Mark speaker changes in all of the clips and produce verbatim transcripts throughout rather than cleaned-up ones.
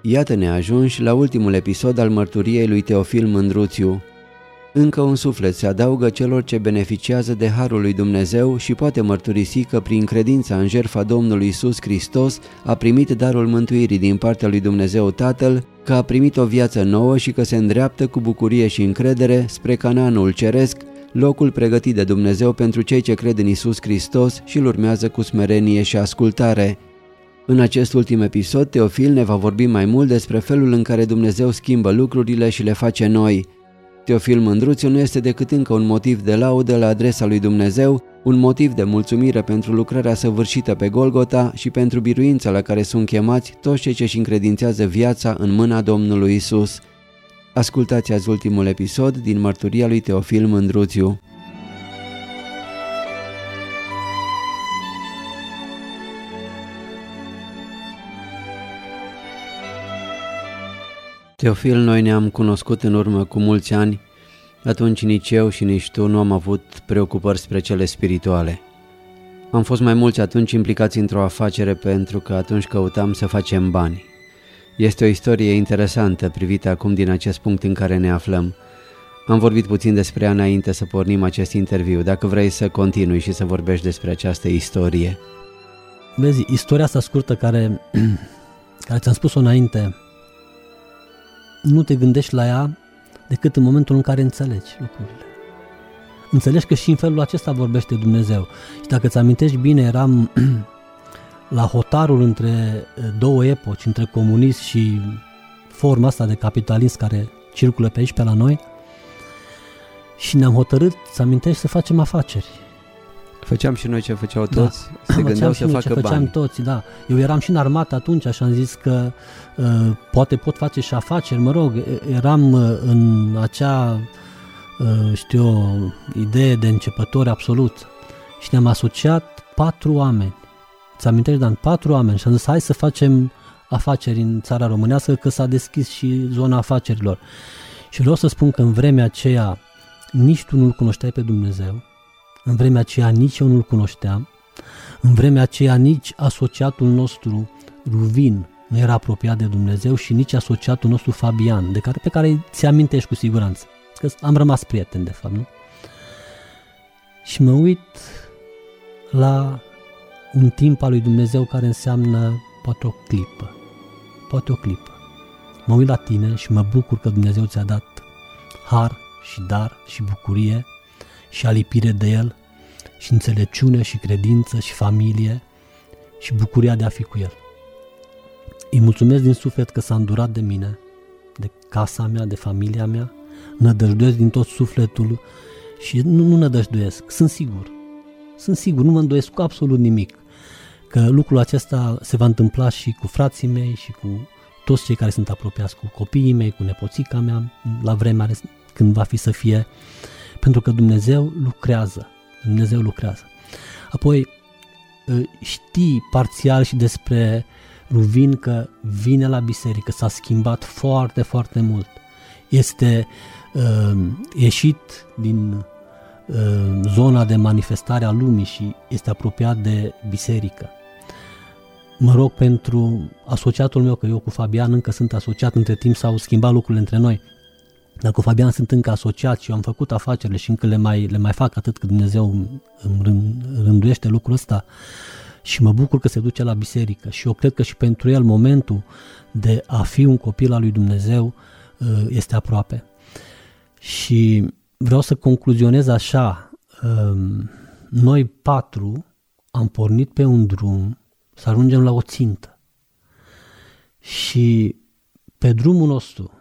Speaker 1: Iată-ne ajunși la ultimul episod al mărturiei lui Teofil Mândruțiu. Încă un suflet se adaugă celor ce beneficiază de harul lui Dumnezeu și poate mărturisi că prin credința în jertfa Domnului Iisus Hristos a primit darul mântuirii din partea lui Dumnezeu Tatăl, că a primit o viață nouă și că se îndreaptă cu bucurie și încredere spre Canaanul ceresc, locul pregătit de Dumnezeu pentru cei ce cred în Iisus Hristos și îl urmează cu smerenie și ascultare. În acest ultim episod, Teofil ne va vorbi mai mult despre felul în care Dumnezeu schimbă lucrurile și le face noi. Teofil Mândruțiu nu este decât încă un motiv de laudă la adresa lui Dumnezeu, un motiv de mulțumire pentru lucrarea săvârșită pe Golgota și pentru biruința la care sunt chemați toți cei ce își încredințează viața în mâna Domnului Isus. Ascultați azi ultimul episod din mărturia lui Teofil Mândruțiu. Teofil, noi ne-am cunoscut în urmă cu mulți ani, atunci nici eu și nici tu nu am avut preocupări spre cele spirituale. Am fost mai mulți atunci implicați într-o afacere pentru că atunci căutam să facem bani. Este o istorie interesantă privită acum din acest punct în care ne aflăm. Am vorbit puțin despre ea înainte să pornim acest interviu, dacă vrei să continui și să vorbești despre această istorie.
Speaker 2: Vezi, istoria asta scurtă care, care ți-am spus-o înainte, nu te gândești la ea decât în momentul în care înțelegi lucrurile. Înțelegi că și în felul acesta vorbește Dumnezeu. Și dacă îți amintești bine, eram la hotarul între două epoci, între comunism și forma asta de capitalism care circulă pe aici, pe la noi, și ne-am hotărât, să amintești, să facem afaceri.
Speaker 1: Făceam și noi ce făceau toți,
Speaker 2: da.
Speaker 1: se gândeau să facă
Speaker 2: ce făceam
Speaker 1: bani.
Speaker 2: Toți, da. Eu eram și în armată atunci și am zis că uh, poate pot face și afaceri, mă rog, eram uh, în acea, uh, știu eu, idee de începători absolut și ne-am asociat patru oameni. Ți amintești, Dan? Patru oameni și am zis hai să facem afaceri în țara românească, că s-a deschis și zona afacerilor. Și vreau să spun că în vremea aceea nici tu nu-L cunoșteai pe Dumnezeu, în vremea aceea nici eu nu-L cunoșteam, în vremea aceea nici asociatul nostru Ruvin nu era apropiat de Dumnezeu și nici asociatul nostru Fabian, de care, pe care ți amintești cu siguranță, că am rămas prieteni de fapt, nu? Și mă uit la un timp al lui Dumnezeu care înseamnă poate o clipă, poate o clipă. Mă uit la tine și mă bucur că Dumnezeu ți-a dat har și dar și bucurie și alipire de El și înțelepciune și credință și familie și bucuria de a fi cu El. Îi mulțumesc din suflet că s-a îndurat de mine, de casa mea, de familia mea, nădăjduiesc din tot sufletul și nu, nu nădăjduiesc, sunt sigur, sunt sigur, nu mă îndoiesc cu absolut nimic că lucrul acesta se va întâmpla și cu frații mei și cu toți cei care sunt apropiați, cu copiii mei, cu nepoțica mea, la vremea când va fi să fie, pentru că Dumnezeu lucrează, Dumnezeu lucrează. Apoi știi parțial și despre Ruvin că vine la biserică, s-a schimbat foarte, foarte mult. Este uh, ieșit din uh, zona de manifestare a lumii și este apropiat de biserică. Mă rog pentru asociatul meu, că eu cu Fabian încă sunt asociat, între timp s-au schimbat lucrurile între noi. Dar cu Fabian sunt încă asociat și eu am făcut afacerile și încă le mai, le mai fac atât cât Dumnezeu îmi rânduiește lucrul ăsta. Și mă bucur că se duce la biserică și eu cred că și pentru el momentul de a fi un copil al lui Dumnezeu este aproape. Și vreau să concluzionez așa, noi patru am pornit pe un drum să ajungem la o țintă și pe drumul nostru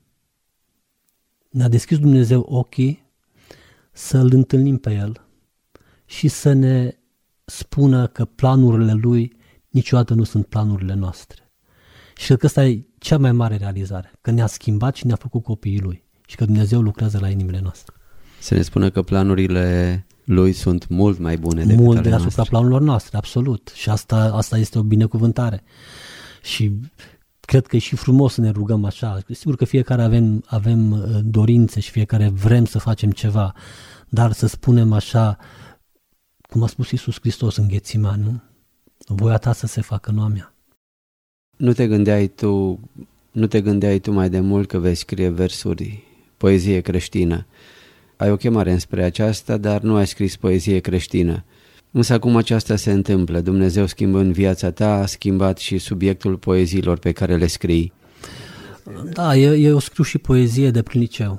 Speaker 2: ne-a deschis Dumnezeu ochii să-L întâlnim pe El și să ne spună că planurile Lui niciodată nu sunt planurile noastre. Și cred că asta e cea mai mare realizare, că ne-a schimbat și ne-a făcut copiii Lui și că Dumnezeu lucrează la inimile noastre.
Speaker 1: Să ne spună că planurile Lui sunt mult mai bune decât
Speaker 2: mult
Speaker 1: ale
Speaker 2: deasupra
Speaker 1: noastre.
Speaker 2: planurilor noastre, absolut. Și asta, asta este o binecuvântare. Și cred că e și frumos să ne rugăm așa. Sigur că fiecare avem, avem dorințe și fiecare vrem să facem ceva, dar să spunem așa, cum a spus Iisus Hristos în Ghețiman, nu? Voia ta să se facă, nu a mea.
Speaker 1: Nu te gândeai tu Nu te gândeai tu mai de mult că vei scrie versuri, poezie creștină. Ai o chemare înspre aceasta, dar nu ai scris poezie creștină. Însă acum aceasta se întâmplă. Dumnezeu, schimbând viața ta, a schimbat și subiectul poeziilor pe care le scrii.
Speaker 2: Da, eu, eu scriu și poezie de prin liceu.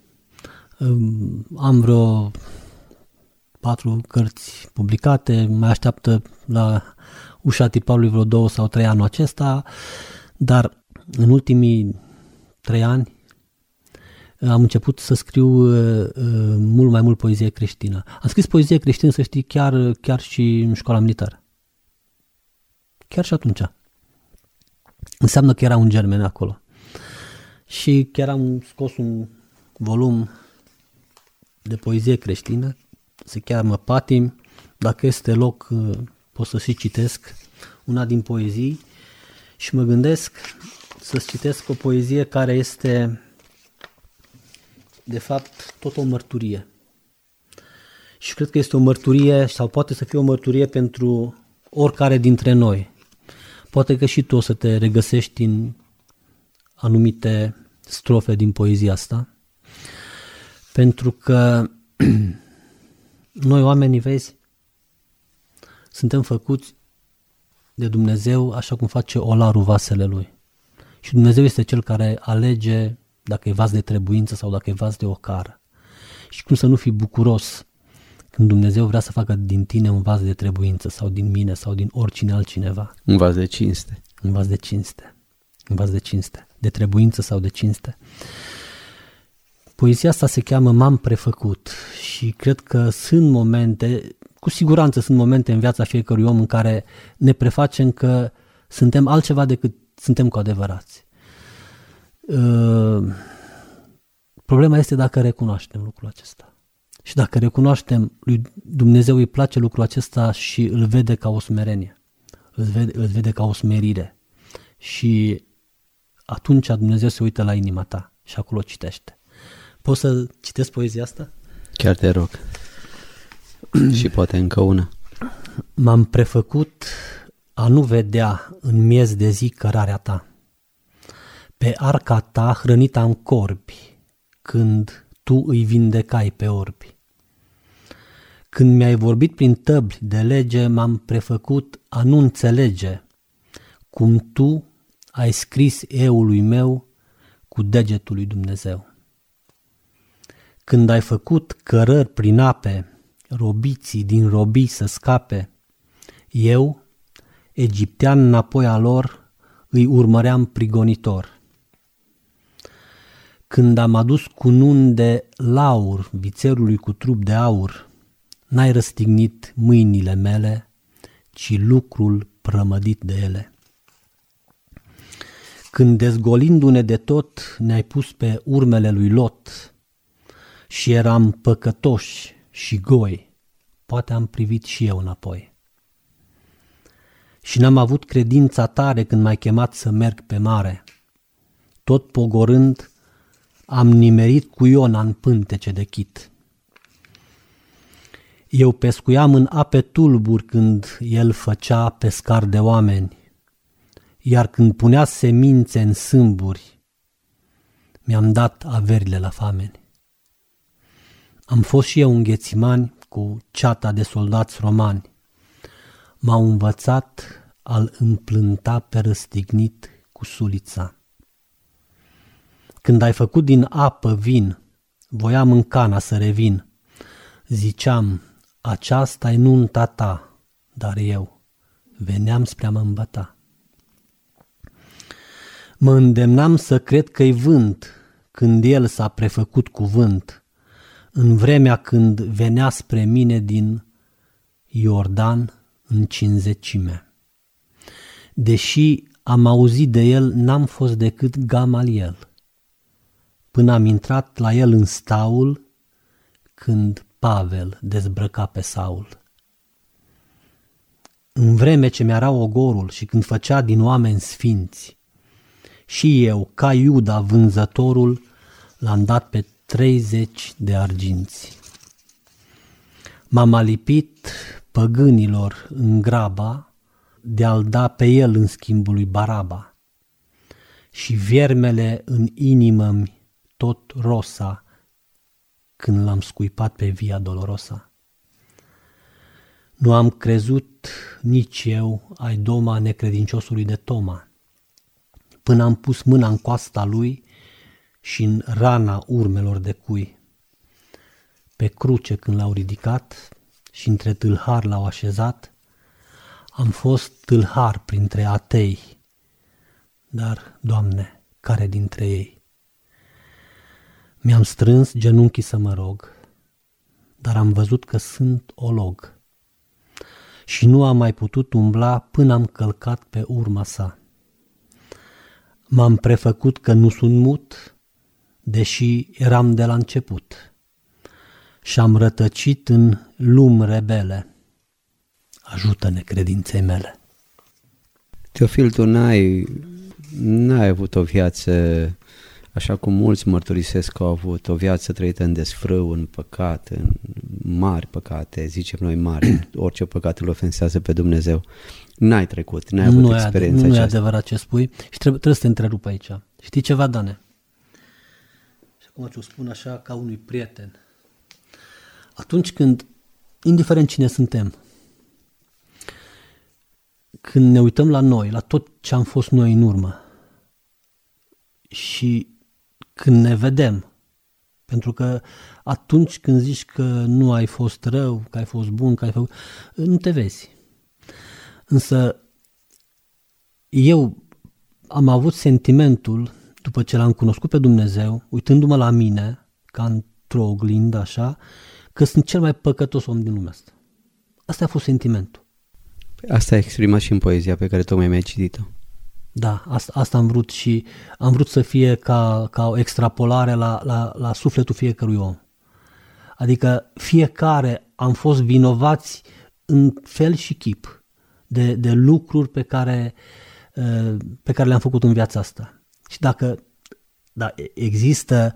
Speaker 2: Am vreo patru cărți publicate, mai așteaptă la ușa tiparului vreo două sau trei anul acesta, dar în ultimii trei ani am început să scriu uh, mult mai mult poezie creștină. Am scris poezie creștină, să știi, chiar, chiar și în școala militară. Chiar și atunci. Înseamnă că era un germen acolo. Și chiar am scos un volum de poezie creștină, se cheamă Patim. Dacă este loc, uh, pot să și citesc una din poezii și mă gândesc să-ți citesc o poezie care este de fapt tot o mărturie. Și cred că este o mărturie sau poate să fie o mărturie pentru oricare dintre noi. Poate că și tu o să te regăsești în anumite strofe din poezia asta. Pentru că noi oamenii, vezi, suntem făcuți de Dumnezeu așa cum face olarul vasele lui. Și Dumnezeu este cel care alege dacă e vas de trebuință sau dacă e vas de ocară. Și cum să nu fii bucuros când Dumnezeu vrea să facă din tine un vas de trebuință sau din mine sau din oricine altcineva.
Speaker 1: Un vas de cinste.
Speaker 2: Un vas de cinste. Un vas de cinste. De trebuință sau de cinste. Poezia asta se cheamă M-am prefăcut și cred că sunt momente, cu siguranță sunt momente în viața fiecărui om în care ne prefacem că suntem altceva decât suntem cu adevărați. Uh, problema este dacă recunoaștem lucrul acesta. Și dacă recunoaștem, lui Dumnezeu îi place lucrul acesta și îl vede ca o smerenie, îl vede, îl vede ca o smerire. Și atunci Dumnezeu se uită la inima ta și acolo citește. Poți să citesc poezia asta?
Speaker 1: Chiar te rog. Și poate încă una.
Speaker 2: M-am prefăcut a nu vedea în miez de zi cărarea ta. Pe arca ta hrănit am corbi, când tu îi vindecai pe orbi. Când mi-ai vorbit prin tăbli de lege, m-am prefăcut a nu înțelege cum tu ai scris eului meu cu degetul lui Dumnezeu. Când ai făcut cărări prin ape, robiții din robii să scape, eu, egiptean înapoi a lor, îi urmăream prigonitor. Când am adus cunun de laur vițerului cu trup de aur, n-ai răstignit mâinile mele, ci lucrul prămădit de ele. Când dezgolindu-ne de tot, ne-ai pus pe urmele lui Lot și eram păcătoși și goi, poate am privit și eu înapoi. Și n-am avut credința tare când m-ai chemat să merg pe mare. Tot pogorând, am nimerit cu Iona în pântece de chit. Eu pescuiam în ape tulburi când el făcea pescar de oameni, iar când punea semințe în sâmburi, mi-am dat averile la fameni. Am fost și eu în Ghețimani cu ceata de soldați romani. M-au învățat a-l împlânta pe răstignit cu sulița. Când ai făcut din apă vin, voiam în Cana să revin. Ziceam, aceasta e nunta ta, dar eu veneam spre a mă îmbăta. Mă îndemnam să cred că-i vânt când el s-a prefăcut cuvânt, în vremea când venea spre mine din Iordan în cinzecime. Deși am auzit de el, n-am fost decât Gamaliel, până am intrat la el în staul, când Pavel dezbrăca pe Saul. În vreme ce mi-era ogorul și când făcea din oameni sfinți, și eu, ca Iuda vânzătorul, l-am dat pe treizeci de arginți. M-am alipit păgânilor în graba de a-l da pe el în schimbul lui Baraba. și viermele în inimă-mi tot rosa când l-am scuipat pe Via Dolorosa. Nu am crezut nici eu ai doma necredinciosului de Toma, până am pus mâna în coasta lui și în rana urmelor de cui. Pe cruce când l-au ridicat și între tâlhari l-au așezat, am fost tâlhar printre atei, dar, Doamne, care dintre ei? Mi-am strâns genunchii să mă rog, dar am văzut că sunt olog și nu am mai putut umbla până am călcat pe urma sa. M-am prefăcut că nu sunt mut, deși eram de la început, și-am rătăcit în lumi rebele. Ajută-ne credinței mele.
Speaker 1: Teofil, tu n-ai, n-ai avut o viață așa cum mulți mărturisesc că au avut, o viață trăită în desfrâu, în păcat, în mari păcate, zicem noi mari, orice păcat îl ofensează pe Dumnezeu. N-ai trecut, n-ai avut
Speaker 2: nu
Speaker 1: experiența
Speaker 2: Nu
Speaker 1: aceasta.
Speaker 2: e adevărat ce spui și trebuie, trebuie să te întrerup aici. Știi ceva, Dane? Și acum ți-o spun așa ca unui prieten. Atunci când, indiferent cine suntem, când ne uităm la noi, la tot ce am fost noi în urmă și când ne vedem, pentru că atunci când zici că nu ai fost rău, că ai fost bun, că ai făcut, nu te vezi. Însă eu am avut sentimentul, după ce l-am cunoscut pe Dumnezeu, uitându-mă la mine, ca într-o oglindă așa, că sunt cel mai păcătos om din lumea asta. Asta a fost sentimentul.
Speaker 1: Asta ai exprimat și în poezia pe care tocmai mi-ai citit-o.
Speaker 2: Da, asta, asta am vrut și am vrut să fie ca, ca o extrapolare la, la, la sufletul fiecărui om. Adică fiecare am fost vinovați în fel și chip de, de lucruri pe care, pe care le-am făcut în viața asta. Și dacă da, există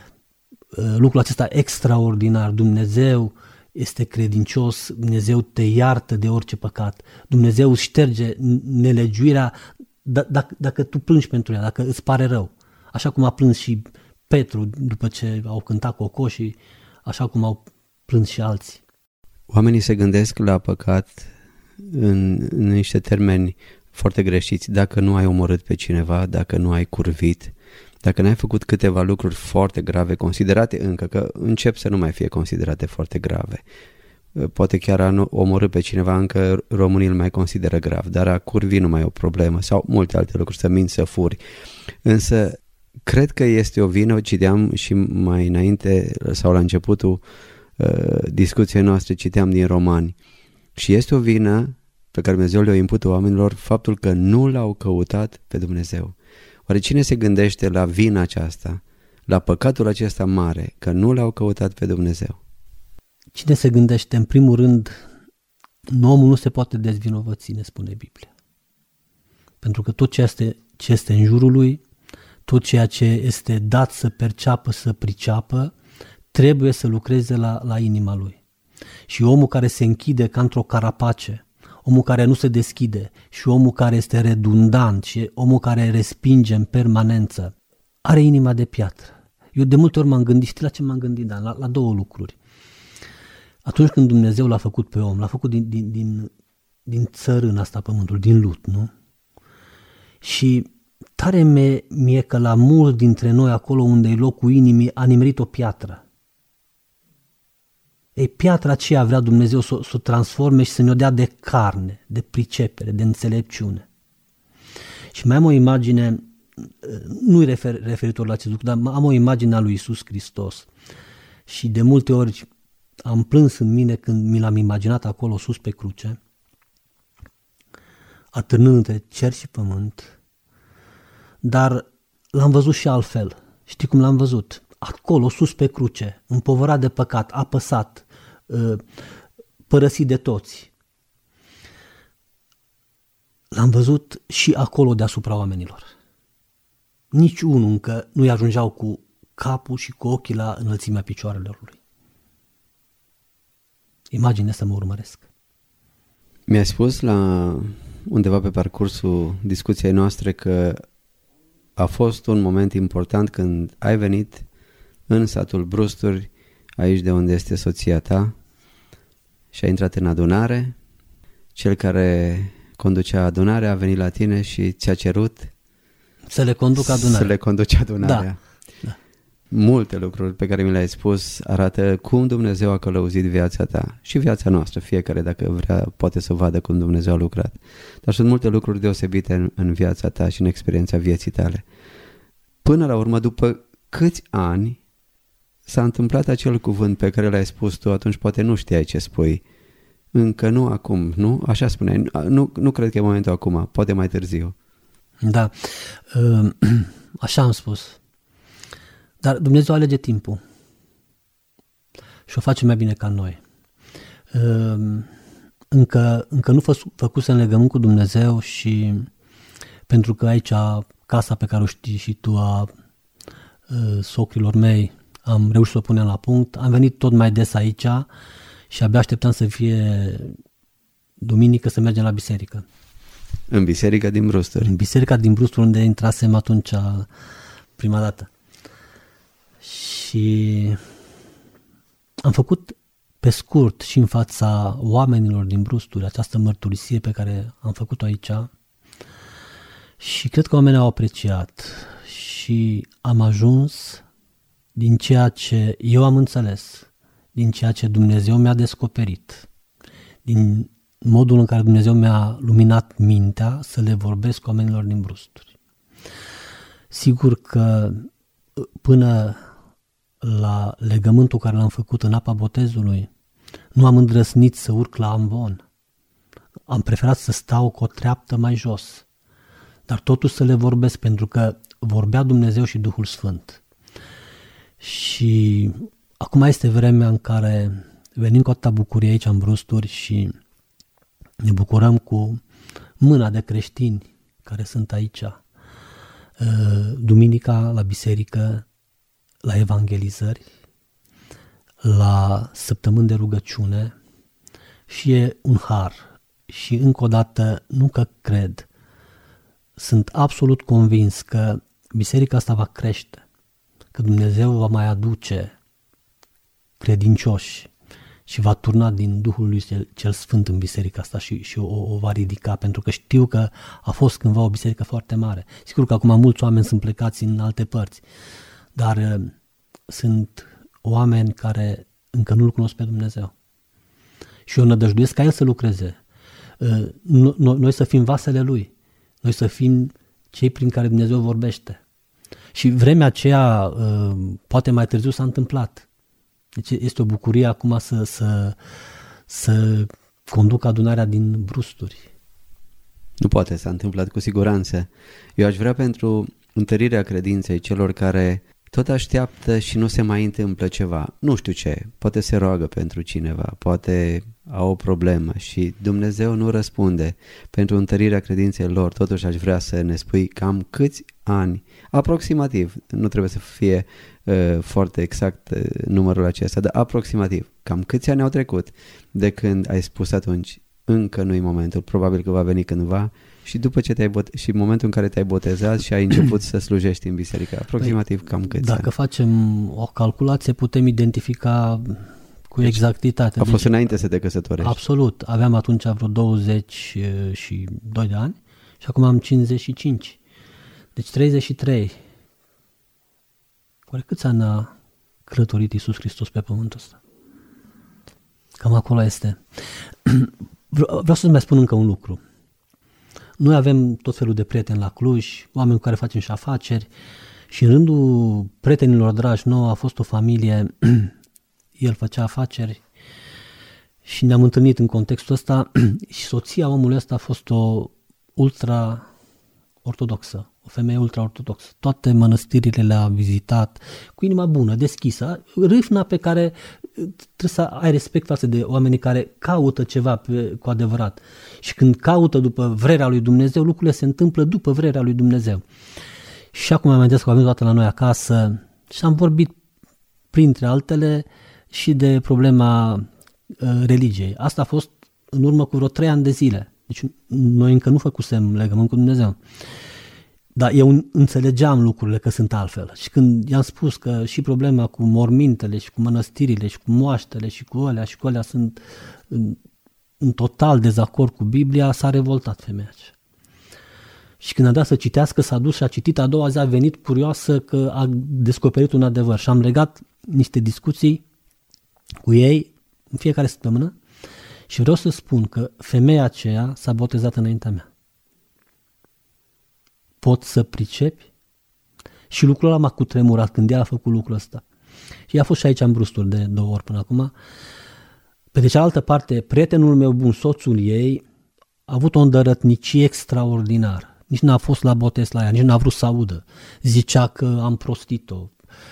Speaker 2: lucrul acesta extraordinar, Dumnezeu este credincios, Dumnezeu te iartă de orice păcat, Dumnezeu îți șterge nelegiuirea d- dacă, dacă tu plângi pentru ea, dacă îți pare rău. Așa cum a plâns și Petru după ce au cântat cocoșii, așa cum au plâns și alții.
Speaker 1: Oamenii se gândesc la păcat în, în niște termeni foarte greșiți. Dacă nu ai omorât pe cineva, dacă nu ai curvit, dacă n-ai făcut câteva lucruri foarte grave, considerate încă, că încep să nu mai fie considerate foarte grave. Poate chiar a omorât pe cineva, încă românii îl mai consideră grav, dar a curvi nu mai e o problemă sau multe alte lucruri, să minți, să furi. Însă cred că este o vină, citeam și mai înainte sau la începutul uh, discuției noastre, citeam din Romani, și este o vină pe care Dumnezeu le-o impută oamenilor faptul că nu l-au căutat pe Dumnezeu. Oare cine se gândește la vina aceasta, la păcatul acesta mare, că nu l-au căutat pe Dumnezeu?
Speaker 2: Cine se gândește, în primul rând, omul nu se poate dezvinovăți, ne spune Biblia. Pentru că tot ce este, ce este în jurul lui, tot ceea ce este dat să perceapă, să priceapă, trebuie să lucreze la, la inima lui. Și omul care se închide ca într-o carapace, omul care nu se deschide și omul care este redundant și omul care respinge în permanență, are inima de piatră. Eu de multe ori m-am gândit, știi la ce m-am gândit, Dan? La, la două lucruri. Atunci când Dumnezeu l-a făcut pe om, l-a făcut din, din, din, din țărâna asta pământul, din lut, nu? Și tare mie, mie că la mulți dintre noi, acolo unde e locul inimii, a nimerit o piatră. Ei, piatra aceea vrea Dumnezeu să, să o transforme și să ne-o dea de carne, de pricepere, de înțelepciune. Și mai am o imagine, nu-i refer, referitor la acest lucru, dar am o imagine a lui Iisus Hristos. Și de multe ori am plâns în mine când mi l-am imaginat acolo sus pe cruce, atârnând între cer și pământ, dar l-am văzut și altfel. Știi cum l-am văzut? Acolo, sus pe cruce, împovărat de păcat, apăsat, părăsit de toți. L-am văzut și acolo deasupra oamenilor. Nici unul încă nu-i ajungeau cu capul și cu ochii la înălțimea picioarelor lui. Imagine să mă urmăresc.
Speaker 1: Mi-ai spus la undeva pe parcursul discuției noastre că a fost un moment important când ai venit în satul Brusturi, aici de unde este soția ta, și ai intrat în adunare. Cel care conducea adunarea a venit la tine și ți-a cerut
Speaker 2: să le conduc adunarea.
Speaker 1: Să le conduci adunarea.
Speaker 2: Da. Da.
Speaker 1: Multe lucruri pe care mi le-ai spus arată cum Dumnezeu a călăuzit viața ta și viața noastră. Fiecare, dacă vrea, poate să vadă cum Dumnezeu a lucrat. Dar sunt multe lucruri deosebite în, în viața ta și în experiența vieții tale. Până la urmă, după câți ani s-a întâmplat acel cuvânt pe care l-ai spus tu, atunci poate nu știai ce spui. Încă nu acum, nu? Așa spuneai. Nu, nu cred că e momentul acum, poate mai târziu.
Speaker 2: Da, așa am spus. Dar Dumnezeu alege timpul și o face mai bine ca noi. Încă, încă nu fă, făcusem legământ cu Dumnezeu și pentru că aici casa pe care o știi și tu a socrilor mei am reușit să o punem la punct, am venit tot mai des aici și abia așteptam să fie duminică să mergem la biserică.
Speaker 1: În biserica din Brusturi.
Speaker 2: În biserica din Brusturi, unde intrasem atunci prima dată. Și am făcut pe scurt și în fața oamenilor din Brusturi această mărturisire pe care am făcut-o aici și cred că oamenii au apreciat și am ajuns din ceea ce eu am înțeles, din ceea ce Dumnezeu mi-a descoperit, din modul în care Dumnezeu mi-a luminat mintea să le vorbesc oamenilor din Brusturi. Sigur că până la legământul care l-am făcut în apa botezului, nu am îndrăznit să urc la amvon. Am preferat să stau cu o treaptă mai jos, dar totuși să le vorbesc pentru că vorbea Dumnezeu și Duhul Sfânt. Și acum este vremea în care venim cu atâta bucurie aici în Brusturi și ne bucurăm cu mâna de creștini care sunt aici. Duminica la biserică, la evangelizări, la săptămâni de rugăciune și e un har. Și încă o dată, nu că cred, sunt absolut convins că biserica asta va crește, că Dumnezeu va mai aduce credincioși și va turna din Duhul lui cel, cel Sfânt în biserica asta și, și o, o va ridica, pentru că știu că a fost cândva o biserică foarte mare. Sigur că acum mulți oameni sunt plecați în alte părți, dar uh, sunt oameni care încă nu-L cunosc pe Dumnezeu. Și eu nădăjduiesc ca El să lucreze. Uh, no, no, noi să fim vasele Lui, noi să fim cei prin care Dumnezeu vorbește. Și vremea aceea, uh, poate mai târziu s-a întâmplat. Deci este o bucurie acum să, să, să conduc adunarea din Brusturi.
Speaker 1: Nu poate, s-a întâmplat cu siguranță. Eu aș vrea pentru întărirea credinței celor care tot așteaptă și nu se mai întâmplă ceva. Nu știu ce, poate se roagă pentru cineva, poate au o problemă și Dumnezeu nu răspunde. Pentru întărirea credinței lor, totuși aș vrea să ne spui cam câți ani, aproximativ, nu trebuie să fie uh, foarte exact uh, numărul acesta, dar aproximativ, cam câți ani au trecut de când ai spus atunci, încă nu-i momentul, probabil că va veni cândva, și după ce te-ai bote- și în momentul în care te-ai botezat și ai început să slujești în biserică, aproximativ păi, cam câți
Speaker 2: Dacă
Speaker 1: ani?
Speaker 2: Facem o calculație, putem identifica cu deci, exactitate.
Speaker 1: A fost
Speaker 2: deci,
Speaker 1: înainte să te căsătorești.
Speaker 2: Absolut. Aveam atunci vreo douăzeci și doi de ani și acum am cincizeci și cinci. Deci treizeci și trei. Oare câți ani a călătorit Iisus Hristos pe pământul ăsta? Cam acolo este. Vreau să-ți mai spun încă un lucru. Noi avem tot felul de prieteni la Cluj, oameni cu care facem și afaceri și în rândul prietenilor dragi nouă a fost o familie, el făcea afaceri și ne-am întâlnit în contextul ăsta și soția omului ăsta a fost o ultra-ortodoxă, o femeie ultra-ortodoxă. Toate mănăstirile le-a vizitat cu inima bună, deschisă, râvna pe care trebuie să ai respect față de oamenii care caută ceva pe, cu adevărat. Și când caută după vrerea lui Dumnezeu, lucrurile se întâmplă după vrerea lui Dumnezeu. Și acum am amintesc că am venit toată la noi acasă și am vorbit, printre altele, și de problema uh, religiei. Asta a fost în urmă cu vreo trei ani de zile. Deci noi încă nu făcusem legământ cu Dumnezeu. Dar eu înțelegeam lucrurile că sunt altfel. Și când i-am spus că și problema cu mormintele și cu mănăstirile și cu moaștele și cu alea și cu alea sunt în, în total dezacord cu Biblia, s-a revoltat femeia aceea. Și când a dat să citească, s-a dus și a citit, a doua zi a venit curioasă că a descoperit un adevăr. Și am legat niște discuții cu ei în fiecare săptămână și vreau să spun că femeia aceea s-a botezat înaintea mea. Pot să pricepi? Și lucrul ăla m-a cutremurat când ea a făcut lucrul ăsta. Și a fost și aici în brusturi de două ori până acum. Pe de cealaltă parte, prietenul meu bun, soțul ei, a avut o îndărătnicie extraordinară. Nici n-a fost la botez la ea, nici n-a vrut să audă. Zicea că am prostit-o.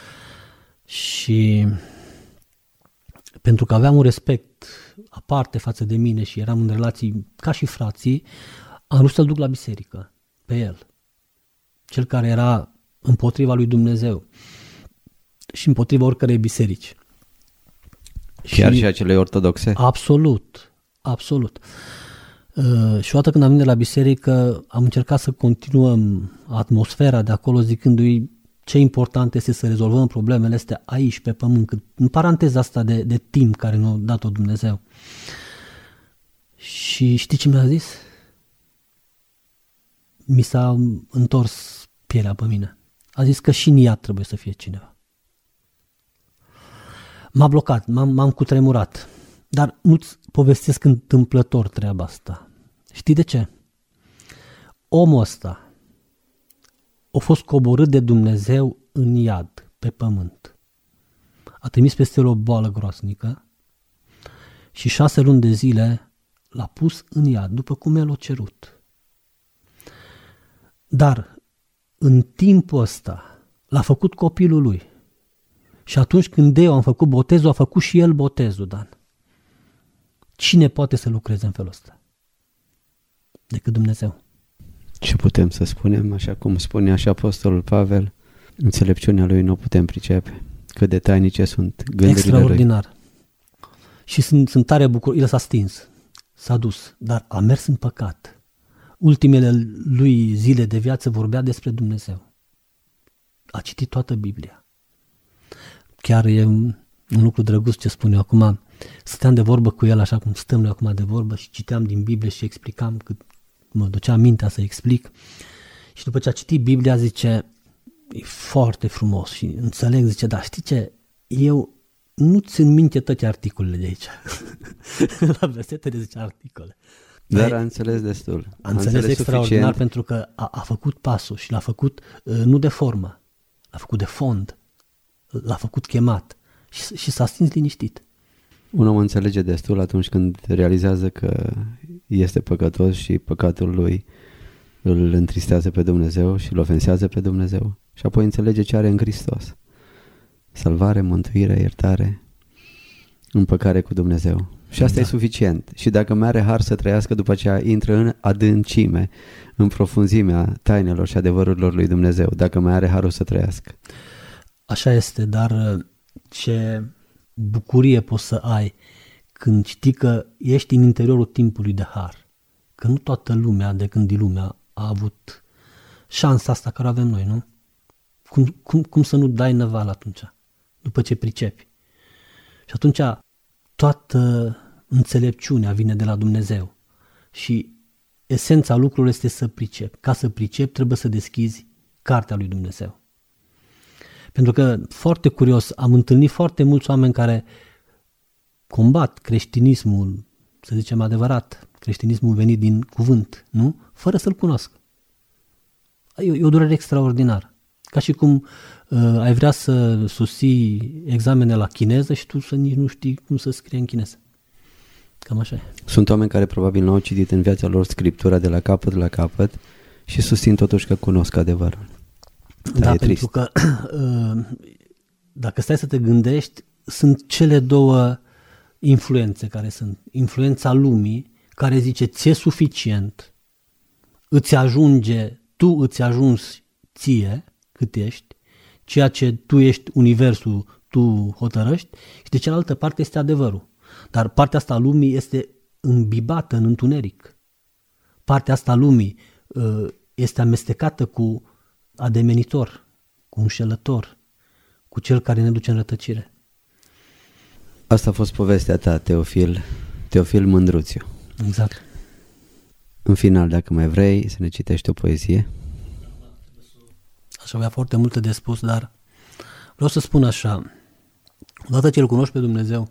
Speaker 2: Și pentru că aveam un respect aparte față de mine și eram în relații ca și frații, am vrut să-l duc la biserică, pe el. Cel care era împotriva lui Dumnezeu și împotriva oricărei biserici.
Speaker 1: Chiar și, și acelei ortodoxe?
Speaker 2: Absolut, absolut. Uh, și odată când am venit la biserică, am încercat să continuăm atmosfera de acolo, zicându-i ce important este să rezolvăm problemele astea aici, pe pământ, cât, în paranteza asta de, de timp care ne-a dat-o Dumnezeu. Și știi ce mi-a zis? Mi s-a întors pielea pe mine. A zis că și în ea trebuie să fie cineva. M-a blocat, m-am, m-am cutremurat. Dar nu-ți povestesc întâmplător treaba asta. Știi de ce? Omul ăsta a fost coborât de Dumnezeu în iad, pe pământ. A trimis peste el o boală groasnică și șase luni de zile l-a pus în iad, după cum el a cerut. Dar în timpul ăsta l-a făcut copilul lui. Și atunci când eu am făcut botezul, a făcut și el botezul, Dan. Cine poate să lucreze în felul ăsta? Decât Dumnezeu.
Speaker 1: Ce putem să spunem, așa cum spunea și Apostolul Pavel, înțelepciunea lui nu putem pricepe. Cât de tainice sunt gândurile
Speaker 2: Extraordinar.
Speaker 1: lui.
Speaker 2: Și sunt, sunt tare bucur. El s-a stins, s-a dus, dar a mers în păcat. Ultimele lui zile de viață vorbea despre Dumnezeu. A citit toată Biblia. Chiar e un lucru drăguț ce spun eu acum. Stăteam de vorbă cu el așa cum stăm noi acum de vorbă și citeam din Biblie și explicam cât mă ducea mintea să explic. Și după ce a citit Biblia zice, e foarte frumos și înțeleg, zice, dar știi ce, eu nu țin minte toate articolele de aici. La versetele zice articole.
Speaker 1: Dar a înțeles destul.
Speaker 2: A înțeles, înțeles extraordinar suficient. Pentru că a, a făcut pasul și l-a făcut uh, nu de formă, l-a făcut de fond, l-a făcut chemat și, și s-a stins liniștit.
Speaker 1: Un om înțelege destul atunci când realizează că este păcătos și păcatul lui îl întristează pe Dumnezeu și îl ofensează pe Dumnezeu. Și apoi înțelege ce are în Hristos. Salvare, mântuire, iertare, împăcare cu Dumnezeu. Și asta da. E suficient. Și dacă mai are har să trăiască, după aceea intră în adâncime, în profunzimea tainelor și adevărurilor lui Dumnezeu, dacă mai are harul să trăiască.
Speaker 2: Așa este, dar ce bucurie poți să ai când știi că ești în interiorul timpului de har. Că nu toată lumea, de când e lumea, a avut șansa asta care avem noi, nu? Cum, cum, cum să nu dai năval atunci, după ce pricepi? Și atunci toată înțelepciunea vine de la Dumnezeu și esența lucrurilor este să pricepi. Ca să pricepi trebuie să deschizi cartea lui Dumnezeu. Pentru că, foarte curios, am întâlnit foarte mulți oameni care combat creștinismul, să zicem adevărat, creștinismul venit din cuvânt, nu? Fără să-l cunoască. E, e o durere extraordinară. Ca și cum uh, ai vrea să susții examene la chineză și tu să nici nu știi cum să scrie în chineză. Cam așa e.
Speaker 1: Sunt oameni care probabil nu au citit în viața lor Scriptura de la capăt la capăt și susțin totuși că cunosc adevărul.
Speaker 2: Da, da, pentru trist. Că dacă stai să te gândești, sunt cele două influențe care sunt. Influența lumii, care zice ți-e suficient, îți ajunge, tu îți ajungi ție cât ești, ceea ce tu ești universul, tu hotărăști, și de cealaltă parte este adevărul. Dar partea asta a lumii este îmbibată în întuneric. Partea asta a lumii este amestecată cu ademenitor, cu înșelător, cu cel care ne duce în rătăcire.
Speaker 1: Asta a fost povestea ta, Teofil, Teofil Mândruțiu.
Speaker 2: Exact.
Speaker 1: În final, dacă mai vrei să ne citești o poezie.
Speaker 2: Aș avea foarte multe de spus, dar vreau să spun așa, odată ce îl cunoști pe Dumnezeu,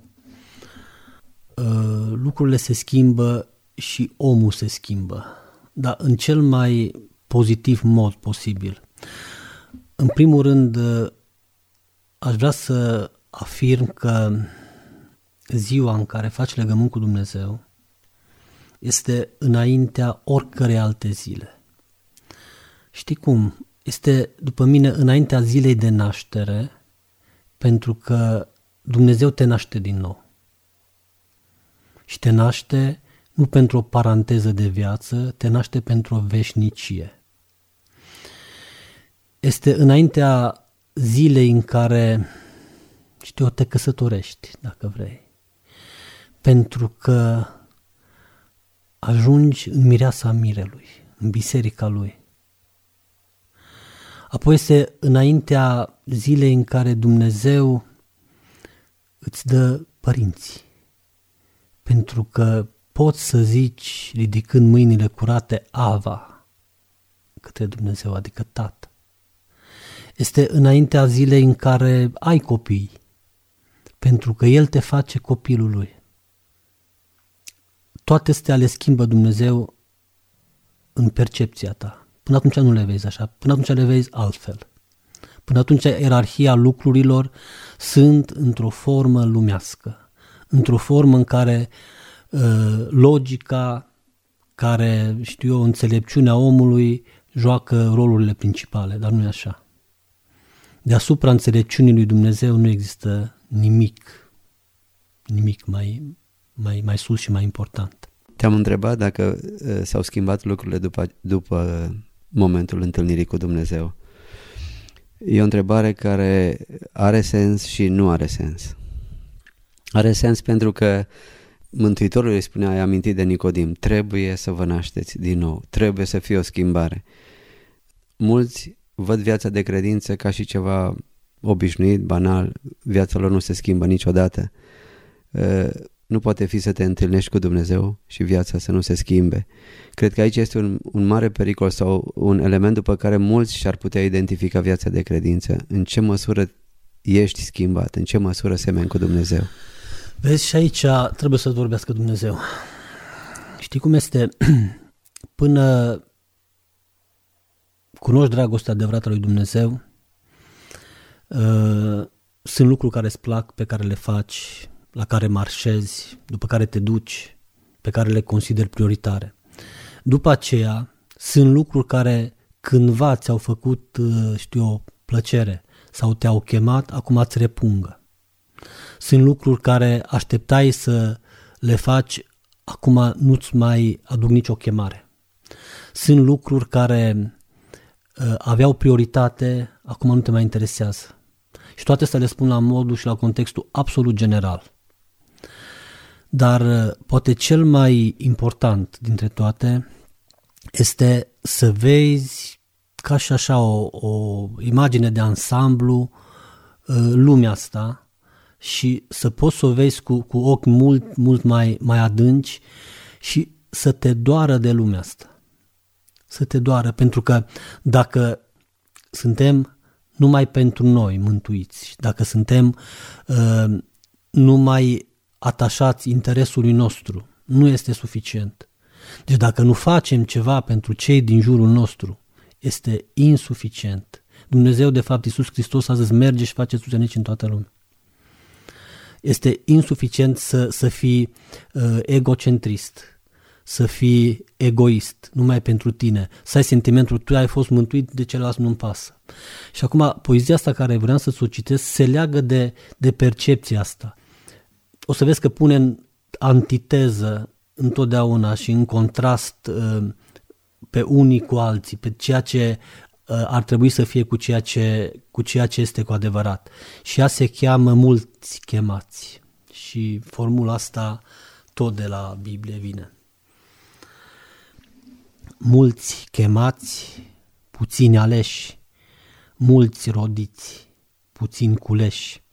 Speaker 2: lucrurile se schimbă și omul se schimbă, dar în cel mai pozitiv mod posibil. În primul rând, aș vrea să afirm că ziua în care faci legământ cu Dumnezeu este înaintea oricărei alte zile. Știi cum? Este, după mine, înaintea zilei de naștere, pentru că Dumnezeu te naște din nou. Și te naște nu pentru o paranteză de viață, te naște pentru o veșnicie. Este înaintea zilei în care, știu, te căsătorești, dacă vrei, pentru că ajungi în mireasa mirelui, în biserica lui. Apoi este înaintea zilei în care Dumnezeu îți dă părinți, pentru că poți să zici, ridicând mâinile curate, Ava, către Dumnezeu, adică Tată. Este înaintea zilei în care ai copii, pentru că El te face copilul Lui. Toate astea le schimbă Dumnezeu în percepția ta. Până atunci nu le vezi așa, până atunci le vezi altfel. Până atunci ierarhia lucrurilor sunt într-o formă lumească, într-o formă în care uh, logica, care, știu eu, înțelepciunea omului joacă rolurile principale, dar nu e așa. Deasupra înțelepciunii lui Dumnezeu nu există nimic, nimic mai, mai, mai sus și mai important.
Speaker 1: Te-am întrebat dacă uh, s-au schimbat lucrurile după, după momentul întâlnirii cu Dumnezeu. E o întrebare care are sens și nu are sens. Are sens pentru că Mântuitorul îi spunea, ai amintit de Nicodim, trebuie să vă nașteți din nou, trebuie să fie o schimbare. Mulți văd viața de credință ca și ceva obișnuit, banal, viața lor nu se schimbă niciodată. Nu poate fi să te întâlnești cu Dumnezeu și viața să nu se schimbe. Cred că aici este un, un mare pericol sau un element după care mulți și-ar putea identifica viața de credință. În ce măsură ești schimbat, în ce măsură semeni cu Dumnezeu.
Speaker 2: Vezi, și aici trebuie să-ți vorbească Dumnezeu. Știi cum este? Până cunoști dragostea adevărată lui Dumnezeu, uh, sunt lucruri care îți plac, pe care le faci, la care marșezi, după care te duci, pe care le consideri prioritare. După aceea, sunt lucruri care cândva ți-au făcut, știu eu, plăcere sau te-au chemat, acum îți repungă. Sunt lucruri care așteptai să le faci, acum nu-ți mai aduc nicio chemare. Sunt lucruri care uh, aveau prioritate, acum nu te mai interesează. Și toate astea le spun la modul și la contextul absolut general. Dar poate cel mai important dintre toate este să vezi ca și așa o, o imagine de ansamblu lumea asta și să poți să o vezi cu, cu ochi mult, mult mai, mai adânci și să te doară de lumea asta. Să te doară, pentru că dacă suntem numai pentru noi mântuiți, dacă suntem uh, numai atașați interesului nostru, nu este suficient. Deci dacă nu facem ceva pentru cei din jurul nostru, este insuficient. Dumnezeu, de fapt, Iisus Hristos a zis, merge și faceți ucenici în toată lumea. Este insuficient să, să fii uh, egocentrist, să fii egoist, numai pentru tine, să ai sentimentul, tu ai fost mântuit, de celălalt nu-mi pasă. Și acum, poezia asta care vreau să-ți o citesc se leagă de, de percepția asta. O să vezi că pune în antiteză întotdeauna și în contrast uh, pe unii cu alții, pe ceea ce uh, ar trebui să fie cu ceea ce, cu ceea ce este cu adevărat. Și ea se cheamă mulți chemați. Și formula asta tot de la Biblie vine. Mulți chemați, puțini aleși, mulți rodiți, puțin culeși,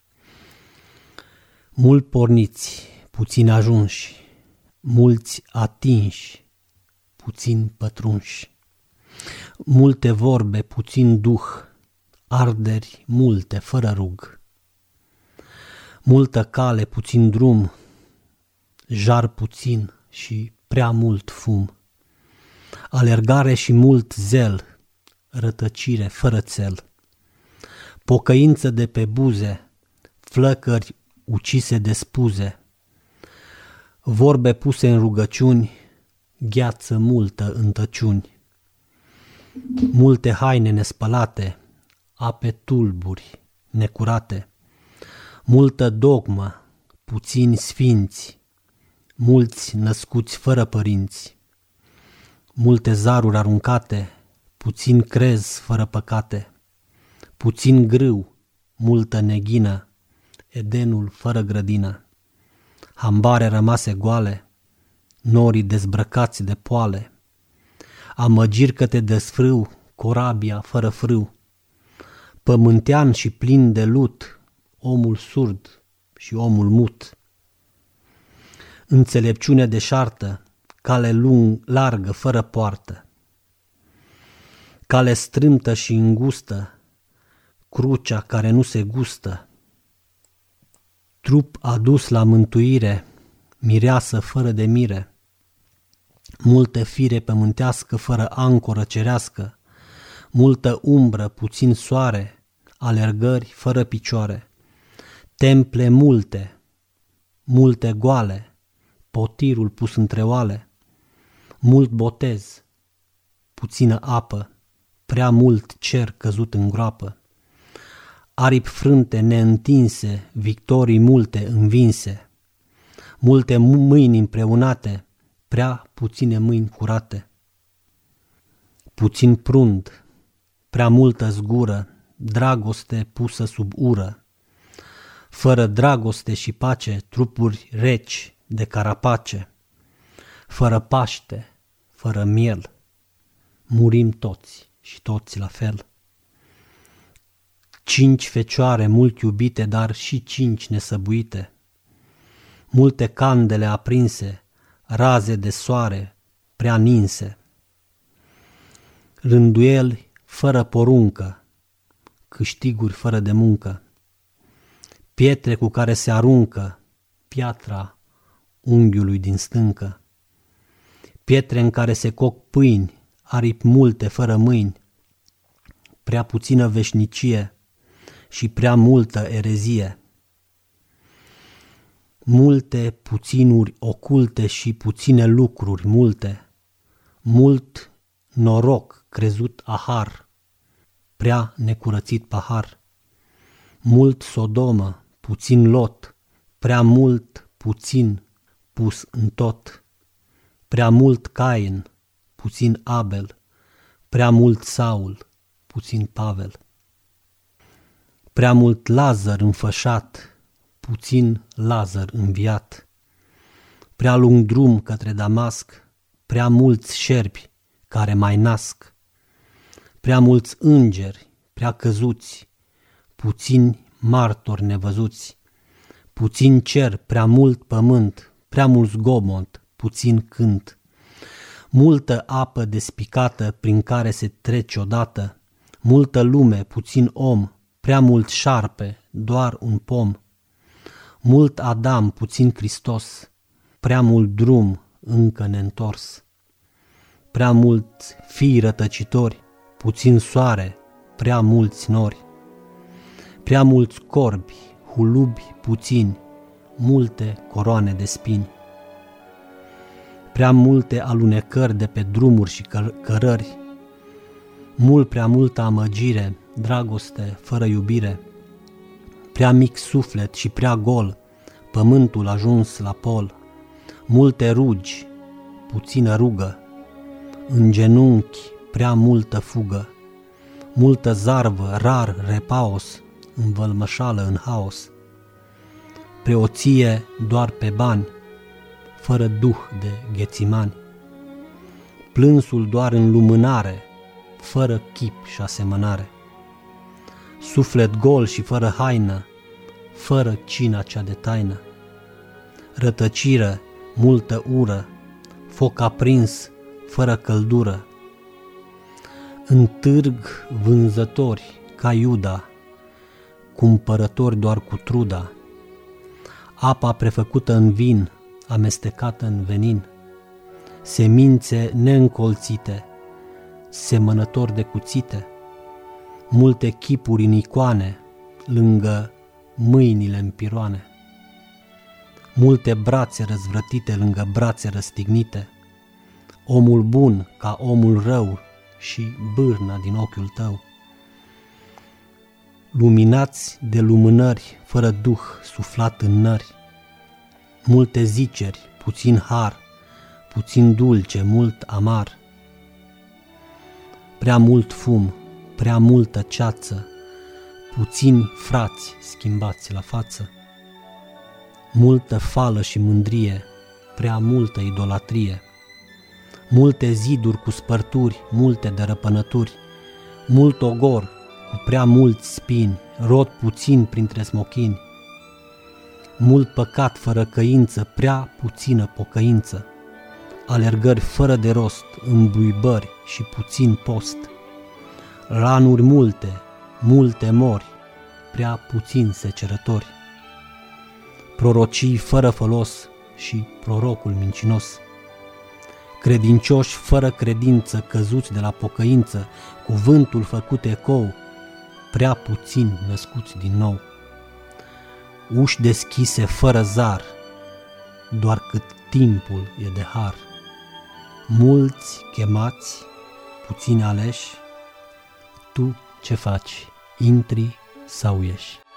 Speaker 2: mult porniți, puțin ajunși, mulți atinși, puțin pătrunși, multe vorbe, puțin duh, arderi multe, fără rug, multă cale, puțin drum, jar puțin și prea mult fum, alergare și mult zel, rătăcire fără țel, pocăință de pe buze, flăcări ucise de spuze, vorbe puse în rugăciuni, gheață multă în tăciuni, multe haine nespălate, ape tulburi necurate, multă dogmă, puțini sfinți, mulți născuți fără părinți, multe zaruri aruncate, puțin crez fără păcate, puțin grâu, multă neghină, Edenul fără grădină, hambare rămase goale, norii dezbrăcați de poale, amăgiri că te desfrâu, corabia fără frâu, pământean și plin de lut, omul surd și omul mut, înțelepciune deșartă, cale lung, largă, fără poartă, cale strâmtă și îngustă, crucea care nu se gustă, trup adus la mântuire, mireasă fără de mire, multă fire pământească fără ancoră cerească, multă umbră, puțin soare, alergări fără picioare, temple multe, multe goale, potirul pus între oale, mult botez, puțină apă, prea mult cer căzut în groapă, aripi frânte neîntinse, victorii multe învinse, multe mâini împreunate, prea puține mâini curate, puțin prund, prea multă zgură, dragoste pusă sub ură, fără dragoste și pace, trupuri reci de carapace, fără Paște, fără miel, murim toți și toți la fel. Cinci fecioare mult iubite, dar și cinci nesăbuite, multe candele aprinse, raze de soare prea ninse, rânduieli fără poruncă, câștiguri fără de muncă, pietre cu care se aruncă, piatra unghiului din stâncă, pietre în care se coc pâini, aripi multe fără mâini, prea puțină veșnicie și prea multă erezie, multe puținuri oculte și puține lucruri multe, mult noroc crezut ahar, prea necurățit pahar, mult Sodomă, puțin Lot, prea mult puțin pus în tot, prea mult Cain, puțin Abel, prea mult Saul, puțin Pavel, prea mult Lazar înfășat, puțin Lazar înviat, prea lung drum către Damasc, prea mulți șerpi care mai nasc, prea mulți îngeri, prea căzuți, puțini martori nevăzuți, puțin cer, prea mult pământ, prea mult zgomot, puțin cânt, multă apă despicată prin care se trece odată, multă lume, puțin om, prea mult șarpe, doar un pom, mult Adam, puțin Hristos, prea mult drum, încă neîntors, prea mulți fii rătăcitori, puțin soare, prea mulți nori, prea mulți corbi, hulubi puțini, multe coroane de spini, prea multe alunecări de pe drumuri și căr- cărări, mult prea multă amăgire, dragoste fără iubire, prea mic suflet și prea gol, pământul ajuns la pol, multe rugi, puțină rugă, în genunchi prea multă fugă, multă zarvă, rar repaos, învălmășală în haos, preoție doar pe bani, fără duh de ghețimani, plânsul doar în lumânare, fără chip și asemănare, suflet gol și fără haină, fără cina cea de taină. Rătăcire, multă ură, foc aprins, fără căldură. În târg vânzători ca Iuda, cumpărători doar cu truda, apa prefăcută în vin, amestecată în venin, semințe neîncolțite, semănători de cuțite, multe chipuri în icoane, lângă mâinile în piroane, multe brațe răzvrătite lângă brațe răstignite, omul bun ca omul rău și bârna din ochiul tău. Luminați de lumânări, fără duh suflat în nări, multe ziceri, puțin har, puțin dulce, mult amar, prea mult fum, prea multă ceață, puțini frați schimbați la față, multă fală și mândrie, prea multă idolatrie, multe ziduri cu spărturi, multe dărăpânături, mult ogor cu prea mulți spini, rod puțin printre smochini, mult păcat fără căință, prea puțină pocăință, alergări fără de rost, îmbuibări și puțin post, ranuri multe, multe mori, prea puțin secerători, prorocii fără folos și prorocul mincinos, credincioși fără credință, căzuți de la pocăință, cuvântul făcut ecou, prea puțin născuți din nou, uși deschise fără zar, doar cât timpul e de har, mulți chemați, puțini aleși, tu ce faci, intri sau ieși?